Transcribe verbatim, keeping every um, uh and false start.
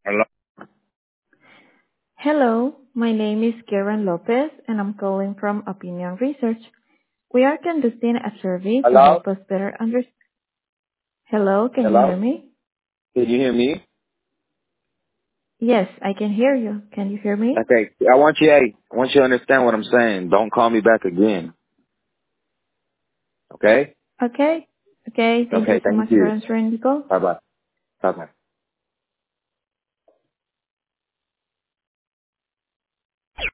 Hello? Hello, my name is Karen Lopez, and I'm calling from Opinion Research. We are conducting a survey to Hello? help us better understand. Hello, can you hear Hello? me? Can you hear me? Yes, I can hear you. Can you hear me? Okay. I want you, hey, I want you to understand what I'm saying. Don't call me back again. Okay? Okay. Okay, thank you Okay, so thank much for you. answering the call. Bye bye. Bye bye.